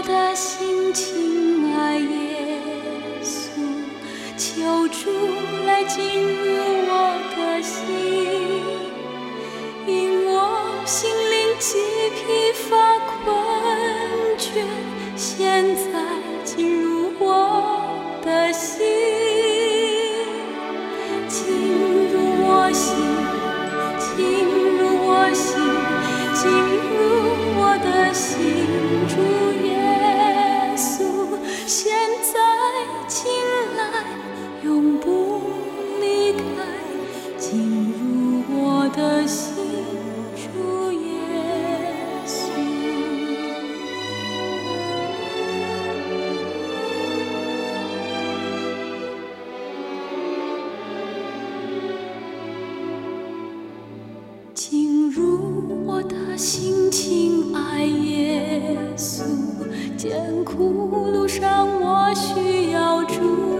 的心，亲爱耶稣，求主来进入我的心，因我心灵疲乏困倦，现在进入我的心，进入我心，进入我心，进入我的心，主耶稣，现在进来，永不离开，进入我的心，主耶稣。进入我的心，亲爱耶稣，艰苦路上我需要主。